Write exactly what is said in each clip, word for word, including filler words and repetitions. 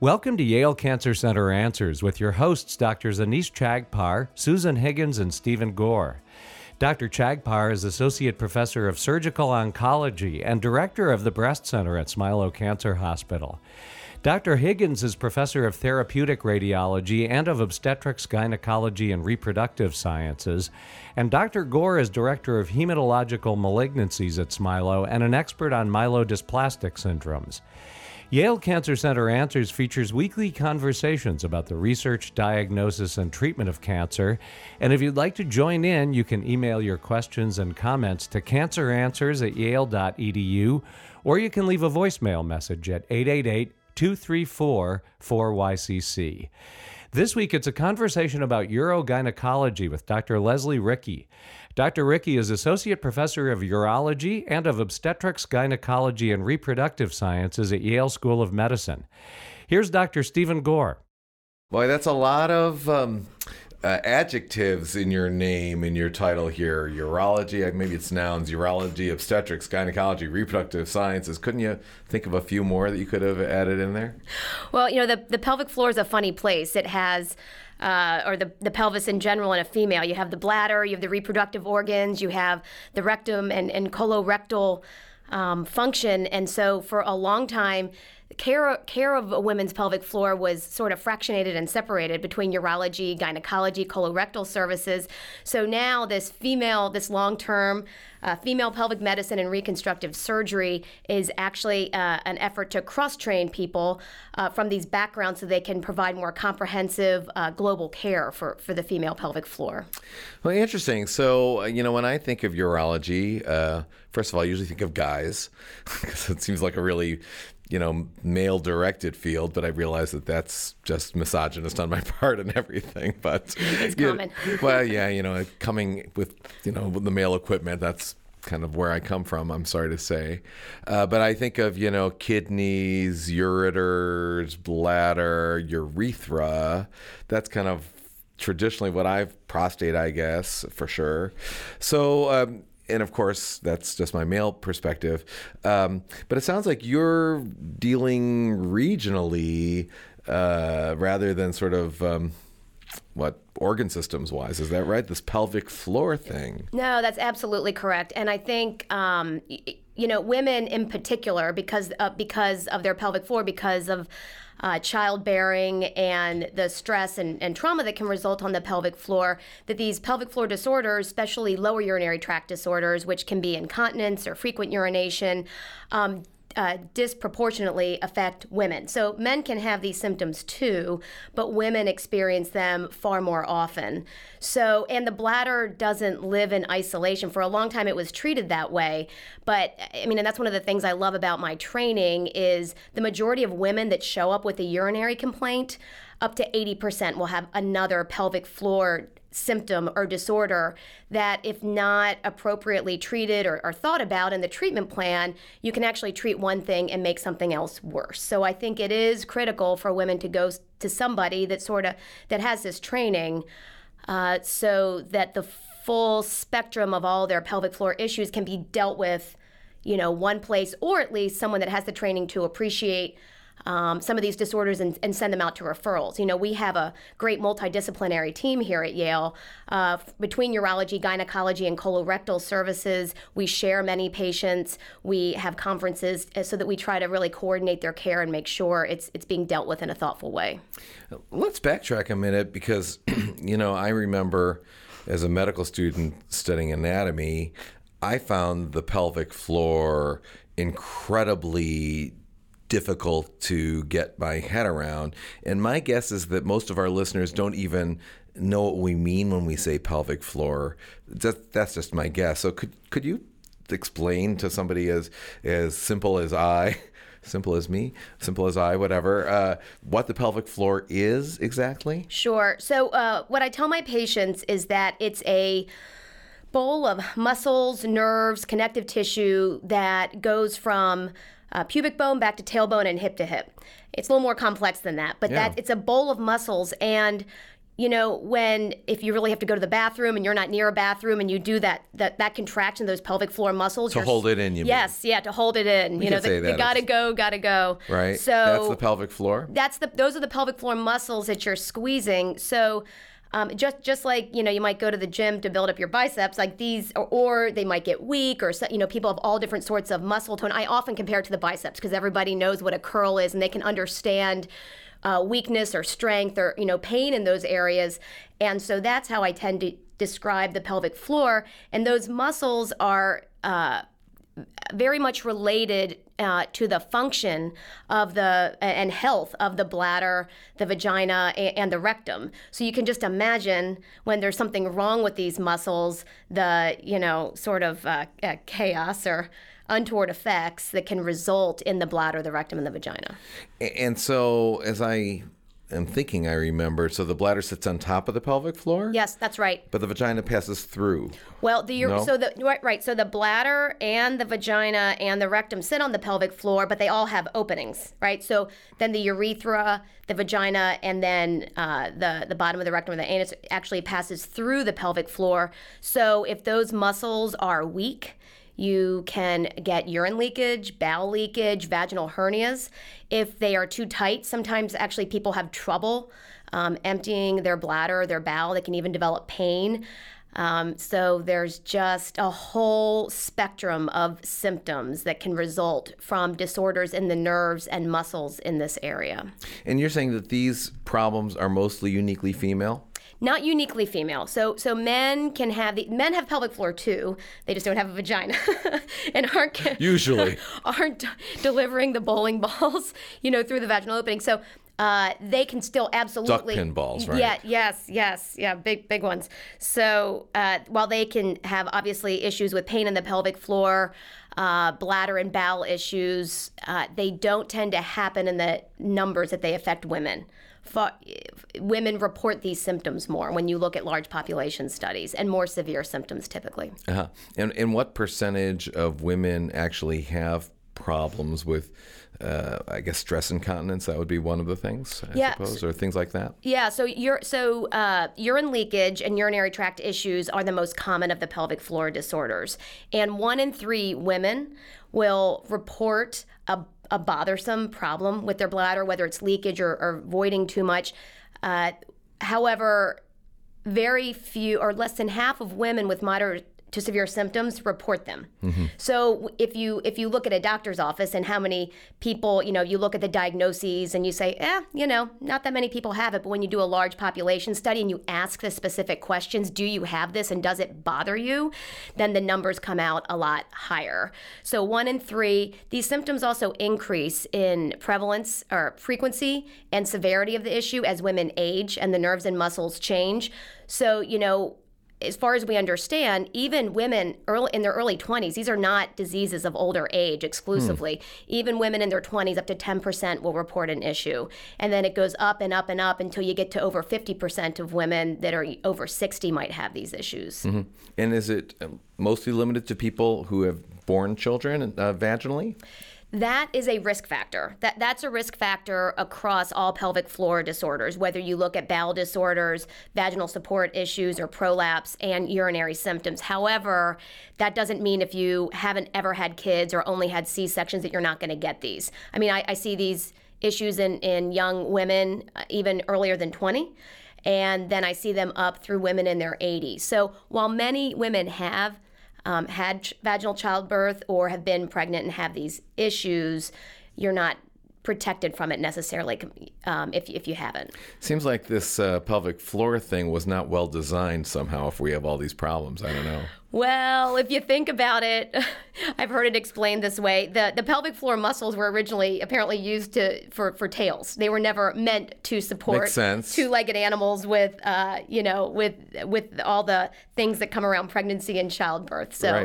Welcome to Yale Cancer Center Answers with your hosts, Doctors Anees Chagpar, Susan Higgins, and Stephen Gore. Doctor Chagpar is Associate Professor of Surgical Oncology and Director of the Breast Center at Smilow Cancer Hospital. Doctor Higgins is Professor of Therapeutic Radiology and of Obstetrics, Gynecology, and Reproductive Sciences. And Doctor Gore is Director of Hematological Malignancies at Smilow and an expert on myelodysplastic syndromes. Yale Cancer Center Answers features weekly conversations about the research, diagnosis, and treatment of cancer. And if you'd like to join in, you can email your questions and comments to canceranswers at yale dot e d u, or you can leave a voicemail message at eight eight eight, two three four, four Y C C. This week, it's a conversation about urogynecology with Doctor Leslie Rickey. Doctor Rickey is Associate Professor of Urology and of Obstetrics, Gynecology, and Reproductive Sciences at Yale School of Medicine. Here's Doctor Stephen Gore. Boy, that's a lot of um, uh, adjectives in your name, in your title here. Urology, maybe it's nouns, urology, obstetrics, gynecology, reproductive sciences. Couldn't you think of a few more that you could have added in there? Well, you know, the, the pelvic floor is a funny place. It has... Uh, or the, the pelvis in general in a female. You have the bladder, you have the reproductive organs, you have the rectum and, and colorectal um, function. And so for a long time, care, care of a women's pelvic floor was sort of fractionated and separated between urology, gynecology, colorectal services. So now this female, this long-term uh, female pelvic medicine and reconstructive surgery is actually uh, an effort to cross-train people uh, from these backgrounds so they can provide more comprehensive uh, global care for, for the female pelvic floor. Well, interesting. So, uh, you know, when I think of urology, uh, first of all, I usually think of guys because it seems like a really you know, male-directed field, but I realize that that's just misogynist on my part and everything. But it's you common. know, well, yeah, you know, coming with you know with the male equipment, that's kind of where I come from. I'm sorry to say, uh, but I think of you know kidneys, ureters, bladder, urethra. That's kind of traditionally what I've prostate, I guess, for sure. So. Um, And of course, that's just my male perspective. Um, but it sounds like you're dealing regionally uh, rather than sort of, um, what, organ systems wise. Is that right? This pelvic floor thing. No, that's absolutely correct. And I think, um, y- you know, women in particular, because, uh, because of their pelvic floor, because of Uh, childbearing and the stress and, and trauma that can result on the pelvic floor, that these pelvic floor disorders, especially lower urinary tract disorders, which can be incontinence or frequent urination, um, uh, disproportionately affect women. So men can have these symptoms too, but women experience them far more often. So, and the bladder doesn't live in isolation. For a long time, it was treated that way. But I mean, and that's one of the things I love about my training is the majority of women that show up with a urinary complaint, up to eighty percent will have another pelvic floor symptom or disorder that, if not appropriately treated or, or thought about in the treatment plan, you can actually treat one thing and make something else worse. So I think it is critical for women to go to somebody that sort of that has this training uh, so that the full spectrum of all their pelvic floor issues can be dealt with, you know, one place, or at least someone that has the training to appreciate Um, some of these disorders and, and send them out to referrals. You know, we have a great multidisciplinary team here at Yale. Uh, between urology, gynecology, and colorectal services, we share many patients. We have conferences so that we try to really coordinate their care and make sure it's it's being dealt with in a thoughtful way. Let's backtrack a minute because, you know, I remember as a medical student studying anatomy, I found the pelvic floor incredibly difficult to get my head around. And my guess is that most of our listeners don't even know what we mean when we say pelvic floor. That, that's just my guess. So could could you explain to somebody as as simple as I, simple as me, simple as I, whatever, uh, what the pelvic floor is exactly? Sure. So uh, what I tell my patients is that it's a bowl of muscles, nerves, connective tissue that goes from uh, pubic bone back to tailbone and hip to hip. It's a little more complex than that, but Yeah. that it's a bowl of muscles, and you know, when if you really have to go to the bathroom and you're not near a bathroom and you do that that, that contraction, those pelvic floor muscles. To hold it in, you yes, mean? yeah, to hold it in. We you know, can say the, that the gotta is- go, gotta go. Right. So that's the pelvic floor. That's the those are the pelvic floor muscles that you're squeezing. So. Um, just just like, you know, you might go to the gym to build up your biceps, like these, or, or they might get weak, or, so- you know, people have all different sorts of muscle tone. I often compare it to the biceps because everybody knows what a curl is and they can understand uh, weakness or strength or, you know, pain in those areas. And so that's how I tend to describe the pelvic floor. And those muscles are uh, very much related uh, to the function of the and health of the bladder, the vagina, and, and the rectum. So you can just imagine when there's something wrong with these muscles, the you know sort of uh, uh, chaos or untoward effects that can result in the bladder, the rectum, and the vagina. And so, as I am thinking, I remember, so the bladder sits on top of the pelvic floor? Yes, that's right. But the vagina passes through. Well, the No? so the right, right so the bladder and the vagina and the rectum sit on the pelvic floor, but they all have openings, right? So then the urethra, the vagina, and then uh, the the bottom of the rectum or the anus actually passes through the pelvic floor. So if those muscles are weak, you can get urine leakage, bowel leakage, vaginal hernias. If they are too tight, sometimes actually people have trouble um, emptying their bladder, their bowel. They can even develop pain. Um, so there's just a whole spectrum of symptoms that can result from disorders in the nerves and muscles in this area. And you're saying that these problems are mostly uniquely female? Not uniquely female. So so men can have the men have pelvic floor too. They just don't have a vagina and aren't Usually. aren't delivering the bowling balls, you know, through the vaginal opening. So uh, they can still absolutely Duck pin balls, right? Yeah, yes, yes, yeah, big big ones. So uh, while they can have obviously issues with pain in the pelvic floor, uh, bladder and bowel issues, uh, they don't tend to happen in the numbers that they affect women. For, women report these symptoms more when you look at large population studies, and more severe symptoms typically. Uh-huh. And, and what percentage of women actually have problems with, uh, I guess, stress incontinence? That would be one of the things, I Yeah. suppose, or things like that? Yeah, so ur- so uh, urine leakage and urinary tract issues are the most common of the pelvic floor disorders. And one in three women will report a a bothersome problem with their bladder, whether it's leakage or, or voiding too much. Uh, however, very few or less than half of women with moderate to severe symptoms report them. Mm-hmm. So if you if you look at a doctor's office and how many people, you know, you look at the diagnoses and you say, eh, you know, not that many people have it. But when you do a large population study and you ask the specific questions, do you have this and does it bother you? Then the numbers come out a lot higher. So one in three, these symptoms also increase in prevalence or frequency and severity of the issue as women age and the nerves and muscles change. So, you know, as far as we understand, even women early, in their early twenties, these are not diseases of older age exclusively. Hmm. Even women in their twenties, up to ten percent will report an issue. And then it goes up and up and up until you get to over fifty percent of women that are over sixty might have these issues. Mm-hmm. And is it mostly limited to people who have born children uh, vaginally? That is a risk factor. That That's a risk factor across all pelvic floor disorders, whether you look at bowel disorders, vaginal support issues, or prolapse and urinary symptoms. However, that doesn't mean if you haven't ever had kids or only had C-sections that you're not going to get these. I mean, I, I see these issues in, in young women uh, even earlier than twenty. And then I see them up through women in their eighties. So while many women have Um, had ch- vaginal childbirth or have been pregnant and have these issues, you're not protected from it necessarily um, if, if you haven't. Seems like this uh, pelvic floor thing was not well designed somehow if we have all these problems. I don't know. Well, if you think about it, I've heard it explained this way. The the pelvic floor muscles were originally apparently used to for, for tails. They were never meant to support Makes sense. two-legged animals with uh, you know, with with all the things that come around pregnancy and childbirth. So Right.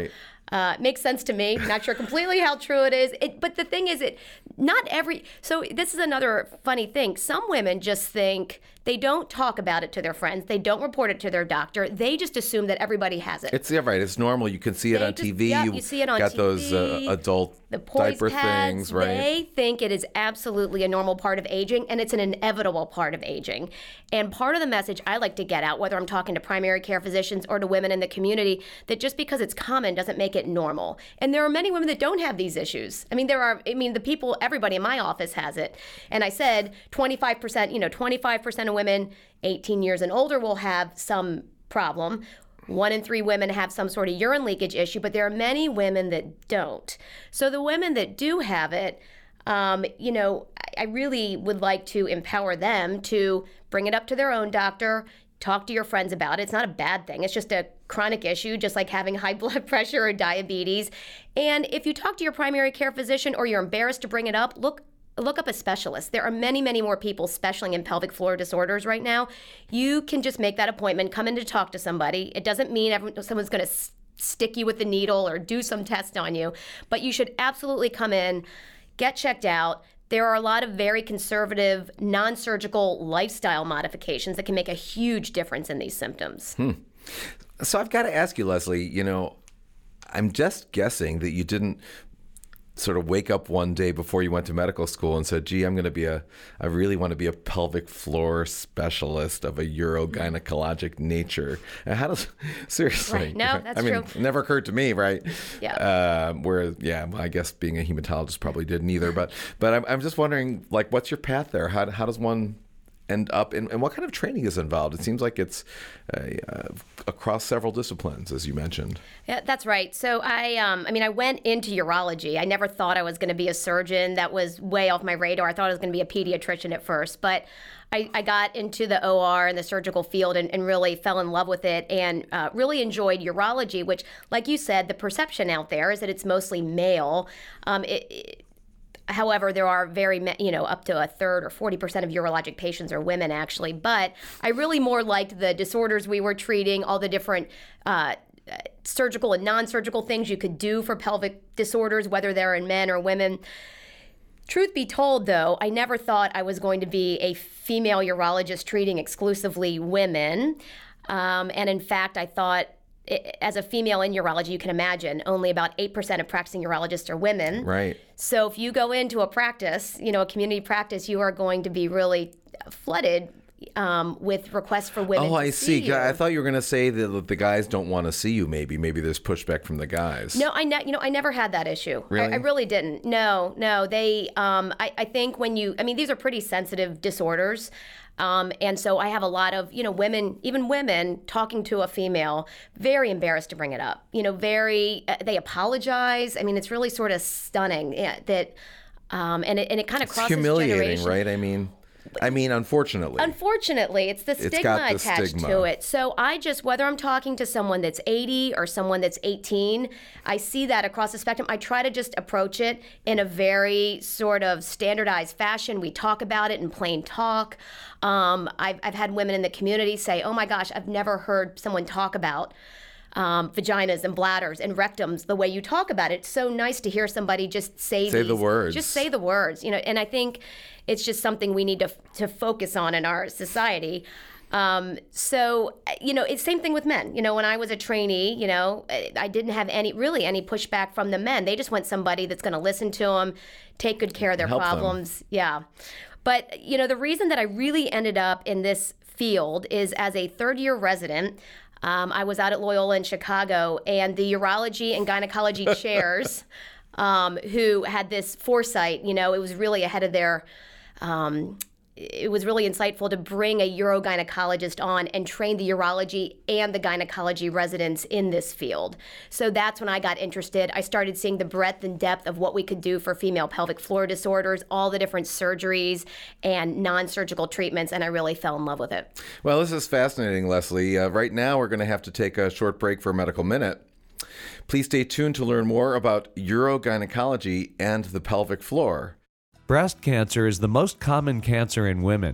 Uh, makes sense to me. Not sure completely how true it is. It, but the thing is, it not every. So this is another funny thing. Some women just think they don't talk about it to their friends. They don't report it to their doctor. They just assume that everybody has it. It's yeah, right. It's normal. You can see it They on just- T V. yep, you see it on got T V. those uh, adult The poise diaper pads, things, right? They think it is absolutely a normal part of aging, and it's an inevitable part of aging. And part of the message I like to get out, whether I'm talking to primary care physicians or to women in the community, that just because it's common doesn't make it normal. And there are many women that don't have these issues. I mean, there are. I mean, the people, everybody in my office has it. And I said, twenty-five percent. You know, twenty-five percent of women eighteen years and older will have some problem. One in three women have some sort of urine leakage issue, but there are many women that don't. So the women that do have it, um, you know, I really would like to empower them to bring it up to their own doctor, talk to your friends about it. It's not a bad thing. It's just a chronic issue, just like having high blood pressure or diabetes. And if you talk to your primary care physician or you're embarrassed to bring it up, look Look up a specialist. There are many, many more people specializing in pelvic floor disorders right now. You can just make that appointment, come in to talk to somebody. It doesn't mean everyone, someone's going to s- stick you with the needle or do some test on you, but you should absolutely come in, get checked out. There are a lot of very conservative, non-surgical lifestyle modifications that can make a huge difference in these symptoms. Hmm. So I've got to ask you, Leslie, you know, I'm just guessing that you didn't sort of wake up one day before you went to medical school and said, gee, I'm going to be a, I really want to be a pelvic floor specialist of a urogynecologic nature. And how does, seriously. Right. No, that's I mean, true. it never occurred to me, right? Yeah. Uh, where, yeah, well, I guess being a hematologist probably didn't either. But but I'm, I'm just wondering, like, what's your path there? How, how does one end up in, and what kind of training is involved? It seems like it's uh, uh, across several disciplines, as you mentioned. Yeah, that's right. So I, um, I mean, I went into urology. I never thought I was going to be a surgeon. That was way off my radar. I thought I was going to be a pediatrician at first, but I, I got into the O R and the surgical field and, and really fell in love with it and uh, really enjoyed urology, which, like you said, the perception out there is that it's mostly male. Um, it, it, However, there are very, you know, up to a third or forty percent of urologic patients are women, actually. But I really more liked the disorders we were treating, all the different uh, surgical and non-surgical things you could do for pelvic disorders, whether they're in men or women. Truth be told, though, I never thought I was going to be a female urologist treating exclusively women. Um, and in fact, I thought, as a female in urology, you can imagine only about eight percent of practicing urologists are women. Right. So if you go into a practice, you know, a community practice, you are going to be really flooded um, with requests for women. Oh, to I see. you. I thought you were going to say that the guys don't want to see you. Maybe, maybe there's pushback from the guys. No, I ne- you know I never had that issue. Really? I, I really didn't. No, no. They, um, I, I think when you, I mean, these are pretty sensitive disorders. Um, and so I have a lot of, you know, women, even women talking to a female, very embarrassed to bring it up. You know, very, uh, they apologize. I mean, it's really sort of stunning yeah, that, um, and it, and it kind of It's crosses humiliating, generations. right? I mean, I mean, unfortunately. Unfortunately, it's the It's stigma got the attached stigma. to it. So I just, whether I'm talking to someone that's eighty or someone that's eighteen, I see that across the spectrum. I try to just approach it in a very sort of standardized fashion. We talk about it in plain talk. Um, I've, I've had women in the community say, oh my gosh, I've never heard someone talk about Um, vaginas and bladders and rectums the way you talk about it. It's so nice to hear somebody just say Say these, the words. Just say the words, you know. And I think it's just something we need to to focus on in our society. Um, so, you know, it's same thing with men. You know, when I was a trainee, you know, I didn't have any really any pushback from the men. They just want somebody that's going to listen to them, take good care of their Help them. problems. Yeah. But, you know, the reason that I really ended up in this field is as a third year resident. Um, I was out at Loyola in Chicago, and the urology and gynecology chairs um, who had this foresight, you know, it was really ahead of their, um, it was really insightful to bring a urogynecologist on and train the urology and the gynecology residents in this field. So that's when I got interested. I started seeing the breadth and depth of what we could do for female pelvic floor disorders, all the different surgeries and non-surgical treatments, and I really fell in love with it. Well, this is fascinating, Leslie. Uh, right now, we're going to have to take a short break for a medical minute. Please stay tuned to learn more about urogynecology and the pelvic floor. Breast cancer is the most common cancer in women.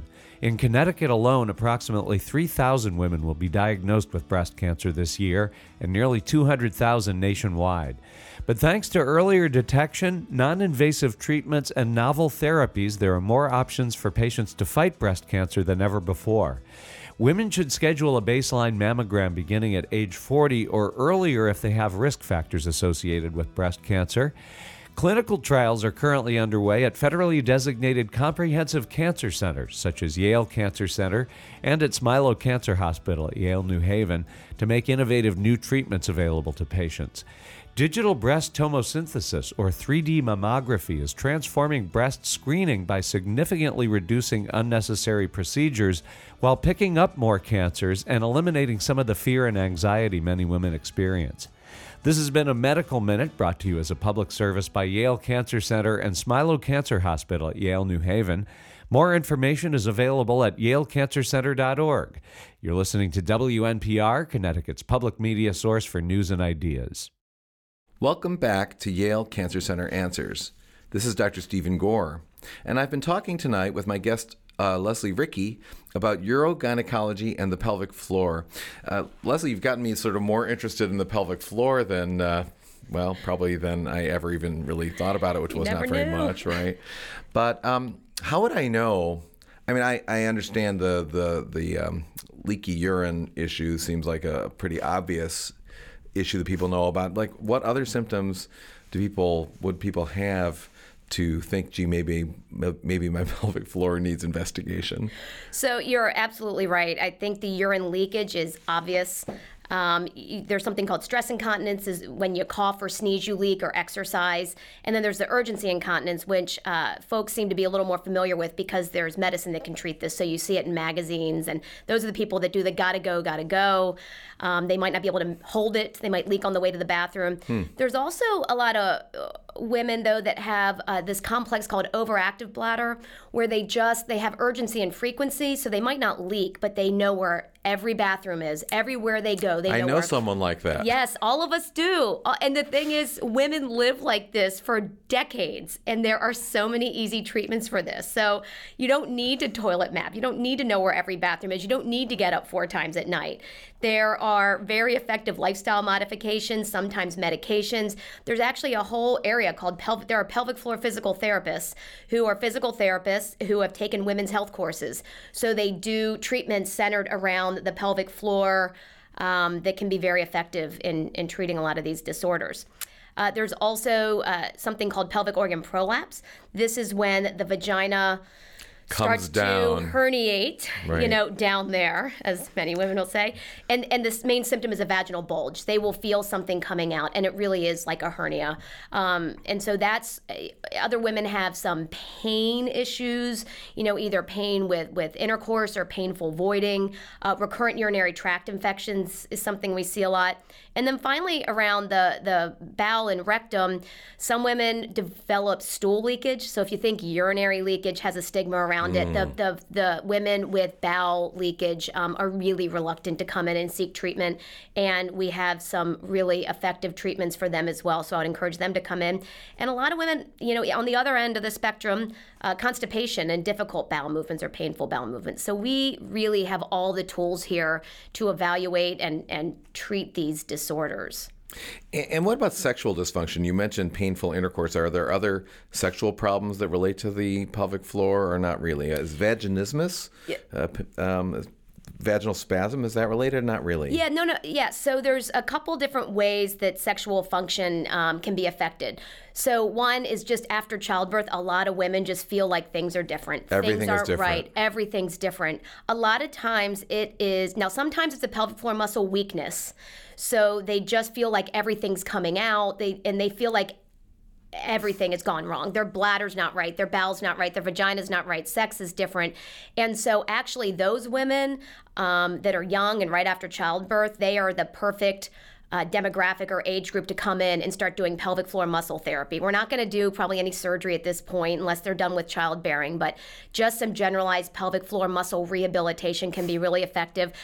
In Connecticut alone, approximately three thousand women will be diagnosed with breast cancer this year, and nearly two hundred thousand nationwide. But thanks to earlier detection, non-invasive treatments, and novel therapies, there are more options for patients to fight breast cancer than ever before. Women should schedule a baseline mammogram beginning at age forty or earlier if they have risk factors associated with breast cancer. Clinical trials are currently underway at federally designated comprehensive cancer centers, such as Yale Cancer Center and at Smilow Cancer Hospital at Yale New Haven, to make innovative new treatments available to patients. Digital breast tomosynthesis, or three D mammography, is transforming breast screening by significantly reducing unnecessary procedures while picking up more cancers and eliminating some of the fear and anxiety many women experience. This has been a Medical Minute brought to you as a public service by Yale Cancer Center and Smilow Cancer Hospital at Yale New Haven. More information is available at yale cancer center dot org. You're listening to W N P R, Connecticut's public media source for news and ideas. Welcome back to Yale Cancer Center Answers. This is Doctor Stephen Gore, and I've been talking tonight with my guest uh, Leslie Rickey about urogynecology and the pelvic floor. Uh, Leslie, you've gotten me sort of more interested in the pelvic floor than, uh, well, probably than I ever even really thought about it, which You was never not very knew. much, right? But um, how would I know? I mean, I, I understand the the the um, leaky urine issue seems like a pretty obvious issue that people know about. Like, what other symptoms do people would people have to think, gee, maybe maybe my pelvic floor needs investigation? So you're absolutely right. I think the urine leakage is obvious. Um, y- there's something called stress incontinence, is when you cough or sneeze, you leak, or exercise. And then there's the urgency incontinence, which uh, folks seem to be a little more familiar with because there's medicine that can treat this. So you see it in magazines, and those are the people that do the gotta go, gotta go. Um, they might not be able to hold it. They might leak on the way to the bathroom. Hmm. There's also a lot of uh, women, though, that have uh, this complex called overactive bladder, where they just, they have urgency and frequency, so they might not leak, but they know where every bathroom is. Everywhere they go, they know I know where. someone like that. Yes, all of us do. Uh, and the thing is, women live like this for decades, and there are so many easy treatments for this. So you don't need to toilet map. You don't need to know where every bathroom is. You don't need to get up four times at night. There are very effective lifestyle modifications, sometimes medications. There's actually a whole area called pelvic, there are pelvic floor physical therapists who are physical therapists who have taken women's health courses. So they do treatments centered around the pelvic floor um, that can be very effective in, in treating a lot of these disorders. Uh, there's also uh, something called pelvic organ prolapse. This is when the vagina Comes starts down. to herniate, Right. you know, down there, as many women will say. And and this main symptom is a vaginal bulge. They will feel something coming out, and it really is like a hernia. Um, and so that's, other women have some pain issues, you know, either pain with, with intercourse or painful voiding. Uh, recurrent urinary tract infections is something we see a lot. And then finally, around the, the bowel and rectum, some women develop stool leakage. So if you think urinary leakage has a stigma around it, the, the the women with bowel leakage um, are really reluctant to come in and seek treatment. And we have some really effective treatments for them as well. So I would encourage them to come in. And a lot of women, you know, on the other end of the spectrum, uh, constipation and difficult bowel movements or painful bowel movements. So we really have all the tools here to evaluate and, and treat these disorders. And what about sexual dysfunction? You mentioned painful intercourse. Are there other sexual problems that relate to the pelvic floor, or not really? Is vaginismus, Yeah. uh, p- um, vaginal spasm, is that related? Not really. Yeah, no, no, yeah. So there's a couple different ways that sexual function um, can be affected. So one is just after childbirth, a lot of women just feel like things are different. Everything things is aren't different. right. Everything's different. A lot of times it is, now sometimes it's a pelvic floor muscle weakness. So they just feel like everything's coming out. They and they feel like everything has gone wrong. Their bladder's not right, their bowel's not right, their vagina's not right, sex is different. And so actually those women um, that are young and right after childbirth, they are the perfect uh, demographic or age group to come in and start doing pelvic floor muscle therapy. We're not going to do probably any surgery at this point unless they're done with childbearing, but just some generalized pelvic floor muscle rehabilitation can be really effective.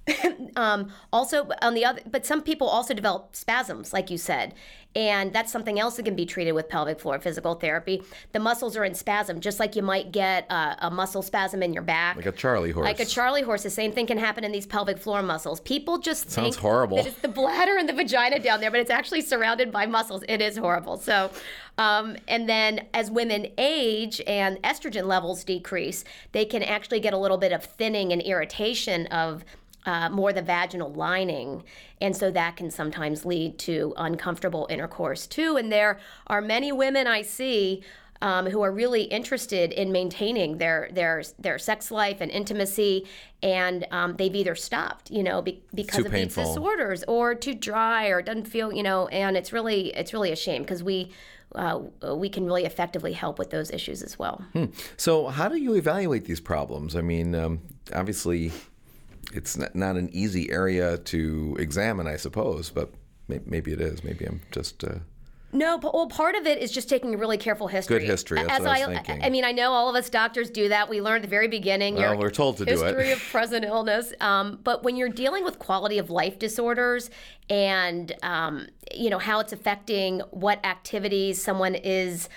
um, also, on the other, but some people also develop spasms, like you said, and that's something else that can be treated with pelvic floor physical therapy. The muscles are in spasm, just like you might get a, a muscle spasm in your back, Like a Charlie horse. like a Charlie horse. The same thing can happen in these pelvic floor muscles. People just Sounds think horrible. that it's the bladder and the vagina down there, but it's actually surrounded by muscles. It is horrible. So, um, and then as women age and estrogen levels decrease, they can actually get a little bit of thinning and irritation of Uh, more the vaginal lining. And so that can sometimes lead to uncomfortable intercourse too. And there are many women I see um, who are really interested in maintaining their their their sex life and intimacy, and um, they've either stopped, you know, be, because Too of painful. these disorders, or too dry, or doesn't feel, you know. And it's really it's really a shame, because we uh, we can really effectively help with those issues as well. Hmm. So how do you evaluate these problems? I mean, um, obviously, it's not, not an easy area to examine, I suppose, but may, maybe it is. Maybe I'm just... Uh... No, but, well, part of it is just taking a really careful history. Good history, that's As what I was I, thinking. I mean, I know all of us doctors do that. We learn at the very beginning. Well, your we're told to do it. History of present illness. Um, but when you're dealing with quality of life disorders and, um, you know, how it's affecting what activities someone is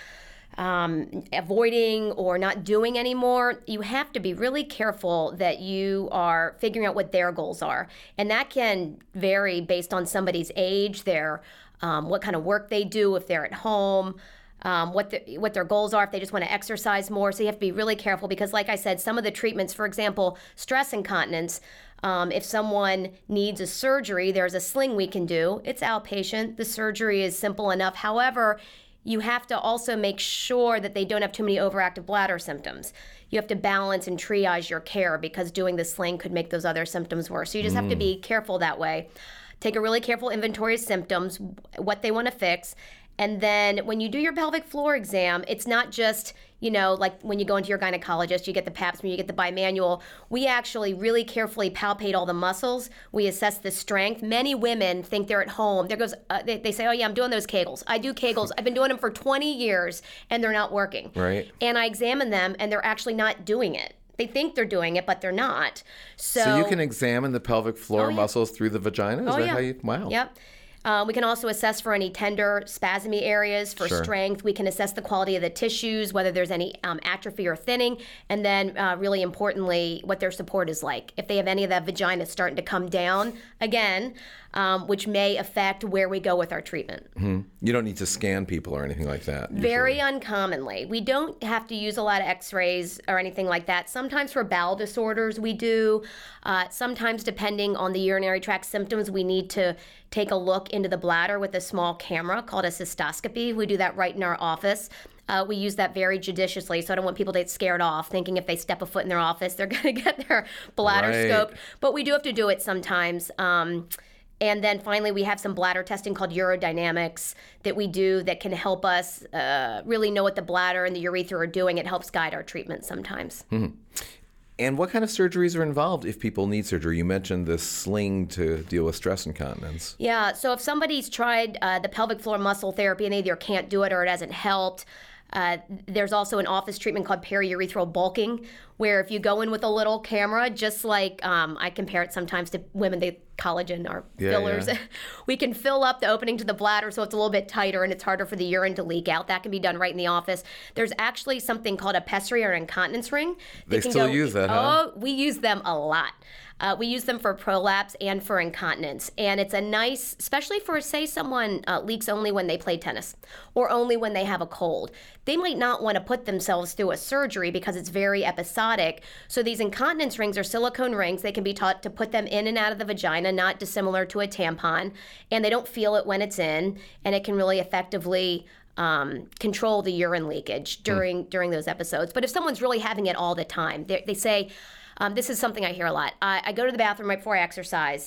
um, avoiding or not doing anymore, you have to be really careful that you are figuring out what their goals are. And that can vary based on somebody's age, their um, what kind of work they do, if they're at home, um, what the, what their goals are, if they just want to exercise more. So you have to be really careful, because, like I said, some of the treatments, for example, stress incontinence, um, if someone needs a surgery, there's a sling we can do. It's outpatient. The surgery is simple enough. However, you have to also make sure that they don't have too many overactive bladder symptoms. You have to balance and triage your care, because doing the sling could make those other symptoms worse. So you just mm. have to be careful that way. Take a really careful inventory of symptoms, what they want to fix. And then when you do your pelvic floor exam, it's not just, you know, like when you go into your gynecologist, you get the pap smear, you get the bimanual. We actually really carefully palpate all the muscles. We assess the strength. Many women think they're at home. There goes, uh, they, they say, oh yeah, I'm doing those Kegels. I do Kegels. I've been doing them for twenty years and they're not working. Right. And I examine them and they're actually not doing it. They think they're doing it, but they're not. So, so you can examine the pelvic floor oh, yeah. muscles through the vagina? Is oh, that yeah. how you, wow. Yep. Um, we can also assess for any tender, spasmy areas for Sure. strength. We can assess the quality of the tissues, whether there's any um, atrophy or thinning, and then uh, really importantly, what their support is like. If they have any of that vagina starting to come down again, um, which may affect where we go with our treatment. Mm-hmm. You don't need to scan people or anything like that. Very usually. uncommonly. We don't have to use a lot of x-rays or anything like that. Sometimes for bowel disorders we do. Uh, sometimes depending on the urinary tract symptoms, we need to take a look into the bladder with a small camera called a cystoscopy. We do that right in our office. Uh, we use that very judiciously, so I don't want people to get scared off thinking if they step a foot in their office, they're going to get their bladder Right. scoped. But we do have to do it sometimes. Um, And then finally, we have some bladder testing called urodynamics that we do that can help us uh, really know what the bladder and the urethra are doing. It helps guide our treatment sometimes. Mm-hmm. And what kind of surgeries are involved if people need surgery? You mentioned this sling to deal with stress incontinence. Yeah, so if somebody's tried uh, the pelvic floor muscle therapy and they either can't do it or it hasn't helped, Uh, there's also an office treatment called periurethral bulking, where if you go in with a little camera, just like um, I compare it sometimes to women, they collagen or Yeah, fillers. yeah. We can fill up the opening to the bladder so it's a little bit tighter and it's harder for the urine to leak out. That can be done right in the office. There's actually something called a pessary or incontinence ring. They can still go, use that, huh? Oh, we use them a lot. Uh, we use them for prolapse and for incontinence. And it's a nice, especially for, say, someone uh, leaks only when they play tennis or only when they have a cold. They might not want to put themselves through a surgery because it's very episodic. So these incontinence rings are silicone rings. They can be taught to put them in and out of the vagina, not dissimilar to a tampon. And they don't feel it when it's in. And it can really effectively um, control the urine leakage during, mm. during those episodes. But if someone's really having it all the time, they, they say, Um, this is something I hear a lot. I, I go to the bathroom right before I exercise,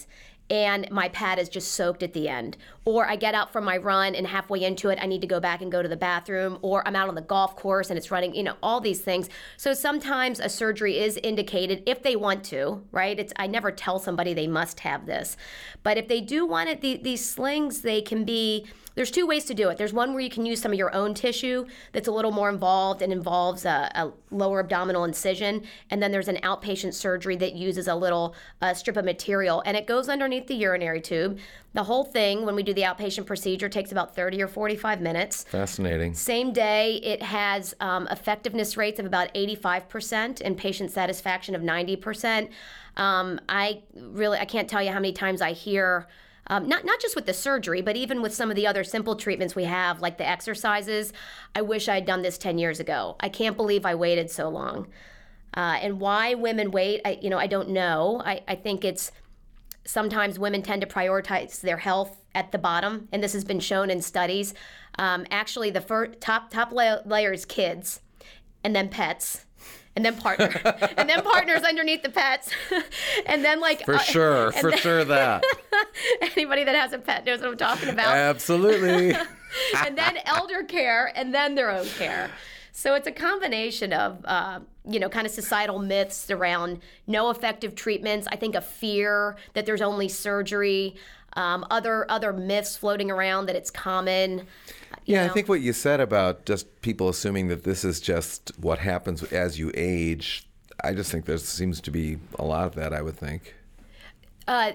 and my pad is just soaked at the end. Or I get out from my run and halfway into it, I need to go back and go to the bathroom. Or I'm out on the golf course and it's running, you know, all these things. So sometimes a surgery is indicated if they want to, right? It's I never tell somebody they must have this. But if they do want it, the, these slings, they can be, there's two ways to do it. There's one where you can use some of your own tissue that's a little more involved and involves a, a lower abdominal incision. And then there's an outpatient surgery that uses a little uh, strip of material, and it goes underneath the urinary tube. The whole thing, when we do the outpatient procedure, takes about thirty or forty-five minutes. Fascinating. Same day, it has um, effectiveness rates of about eighty-five percent and patient satisfaction of ninety percent. Um, I really, I can't tell you how many times I hear, um, not not just with the surgery, but even with some of the other simple treatments we have, like the exercises. I wish I had done this ten years ago. I can't believe I waited so long. Uh, and why women wait, I, you know, I don't know. I, I think it's sometimes women tend to prioritize their health at the bottom, and this has been shown in studies. Um, actually, the first, top top la- layer is kids, and then pets, and then partner, and then partners underneath the pets, and then like for uh, sure, for then, sure that anybody that has a pet knows what I'm talking about. Absolutely. And then elder care, and then their own care. So it's a combination of, uh, you know, kind of societal myths around no effective treatments. I think a fear that there's only surgery, um, other other myths floating around that it's common. Yeah, know. I think what you said about just people assuming that this is just what happens as you age, I just think there seems to be a lot of that, I would think. Uh,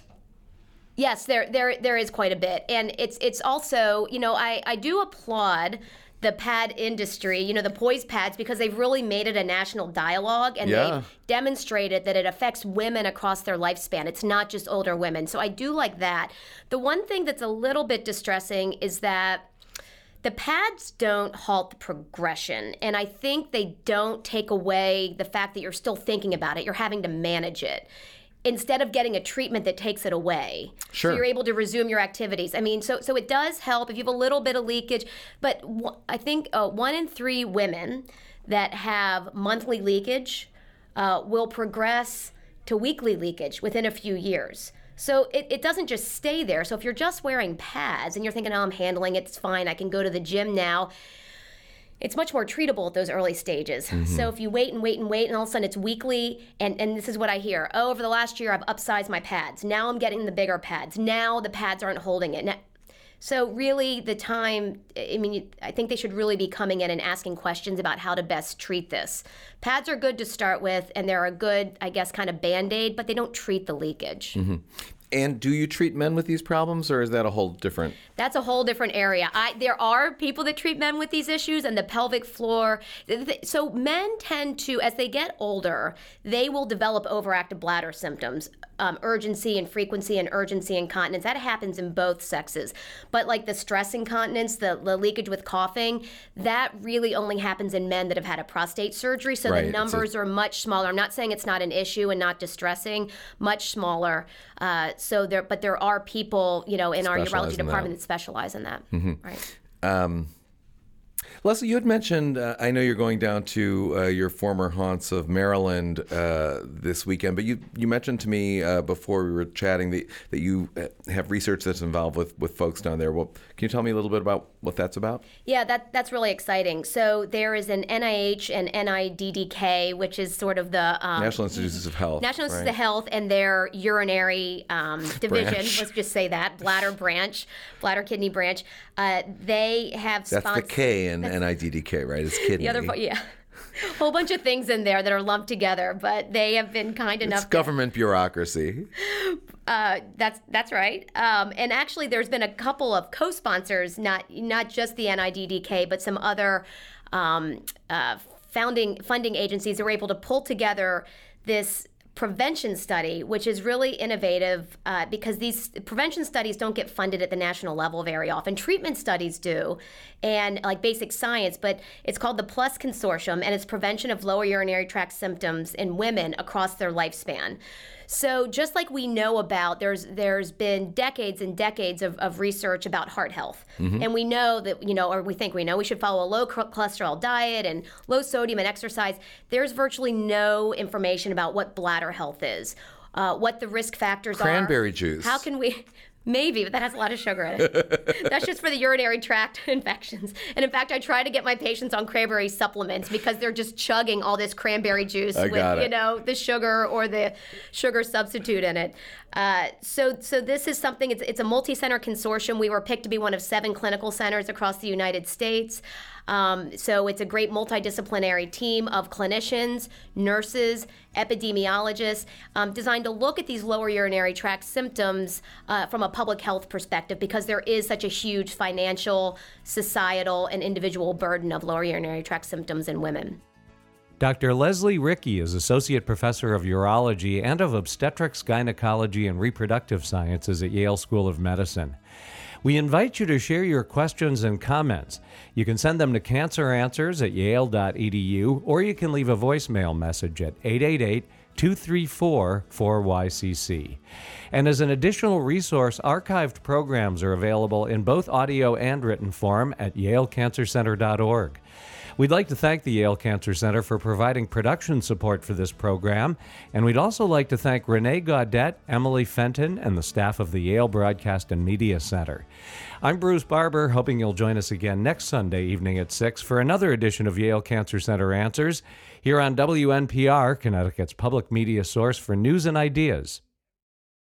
yes, there there there is quite a bit. And it's it's also, you know, I, I do applaud the pad industry, you know, the poise pads, because they've really made it a national dialogue, and Yeah. they've demonstrated that it affects women across their lifespan. It's not just older women. So I do like that. The one thing that's a little bit distressing is that the pads don't halt the progression, and I think they don't take away the fact that you're still thinking about it. You're having to manage it, instead of getting a treatment that takes it away. Sure. So you're able to resume your activities. I mean, so so it does help if you have a little bit of leakage, but w- I think uh, one in three women that have monthly leakage uh, will progress to weekly leakage within a few years. So it, it doesn't just stay there. So if you're just wearing pads and you're thinking, oh, I'm handling it, it's fine, I can go to the gym now, it's much more treatable at those early stages. Mm-hmm. So if you wait and wait and wait, and all of a sudden it's weekly, and, and this is what I hear. Oh, over the last year, I've upsized my pads. Now I'm getting the bigger pads. Now the pads aren't holding it. Now, so really the time, I mean, I think they should really be coming in and asking questions about how to best treat this. Pads are good to start with, and they're a good, I guess, kind of Band-Aid, but they don't treat the leakage. Mm-hmm. And do you treat men with these problems, or is that a whole different? That's a whole different area. I, there are people that treat men with these issues, and the pelvic floor. So men tend to, as they get older, they will develop overactive bladder symptoms, um, urgency and frequency and urgency incontinence. That happens in both sexes. But like the stress incontinence, the, the leakage with coughing, that really only happens in men that have had a prostate surgery. So Right. the numbers a... are much smaller. I'm not saying it's not an issue and not distressing, much smaller. Uh, so there, but there are people, you know, in our Specialize urology in department that. that specialize in that. Mm-hmm. Right. Um, Leslie, you had mentioned, uh, I know you're going down to uh, your former haunts of Maryland uh, this weekend, but you, you mentioned to me uh, before we were chatting that, that you have research that's involved with, with folks down there. Well, can you tell me a little bit about what that's about? Yeah, that that's really exciting. So there is an N I H and N I D D K, which is sort of the um, National Institutes of Health. National Institutes right? of Health and their urinary um, division. Branch. Let's just say that bladder branch, bladder kidney branch. Uh, they have That's sponsor- the K in N I D D K, right? It's kidney. The other, part- yeah, a whole bunch of things in there that are lumped together, but they have been kind enough. It's government bureaucracy. Uh, that's that's right. Um, and actually, there's been a couple of co-sponsors, not not just the N I D D K, but some other um, uh, founding funding agencies that were able to pull together this prevention study, which is really innovative uh, because these prevention studies don't get funded at the national level very often. Treatment studies do, and like basic science, but it's called the PLUS Consortium, and it's prevention of lower urinary tract symptoms in women across their lifespan. So just like we know about, there's there's been decades and decades of, of research about heart health. Mm-hmm. And we know that, you know, or we think we know we should follow a low cholesterol diet and low sodium and exercise. There's virtually no information about what bladder health is. uh, what the risk factors Cranberry are. juice. How can we... Maybe, but that has a lot of sugar in it. That's just for the urinary tract infections. And in fact, I try to get my patients on cranberry supplements because they're just chugging all this cranberry juice I with, got it. you know, the sugar or the sugar substitute in it. Uh, so, so this is something. It's, it's a multi-center consortium. We were picked to be one of seven clinical centers across the United States. Um, so it's a great multidisciplinary team of clinicians, nurses, epidemiologists, um, designed to look at these lower urinary tract symptoms uh, from a public health perspective, because there is such a huge financial, societal, and individual burden of lower urinary tract symptoms in women. Doctor Leslie Rickey is Associate Professor of Urology and of Obstetrics, Gynecology, and Reproductive Sciences at Yale School of Medicine. We invite you to share your questions and comments. You can send them to cancer answers at yale dot e d u, or you can leave a voicemail message at eight eight eight, two three four, four Y C C. And as an additional resource, archived programs are available in both audio and written form at yale cancer center dot org. We'd like to thank the Yale Cancer Center for providing production support for this program, and we'd also like to thank Renee Gaudette, Emily Fenton, and the staff of the Yale Broadcast and Media Center. I'm Bruce Barber, hoping you'll join us again next Sunday evening at six for another edition of Yale Cancer Center Answers, here on W N P R, Connecticut's public media source for news and ideas.